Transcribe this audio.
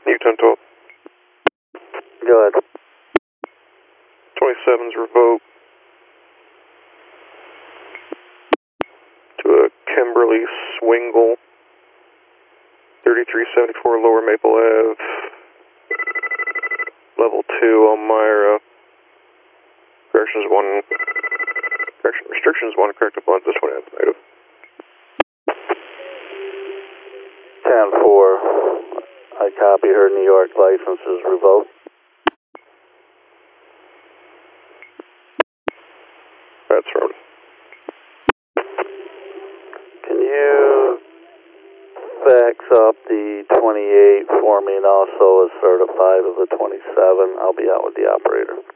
Newton 12. Go ahead. 27's revoked to a Kimberly Swingle, 3374 Lower Maple Ave, level 2 Elmira. Restrictions 1, corrective blends, this one is native. 10-4, I copy her New York license is revoked. That's road. Can you fax up the 28 for me and also a certified of the 27? I'll be out with the operator.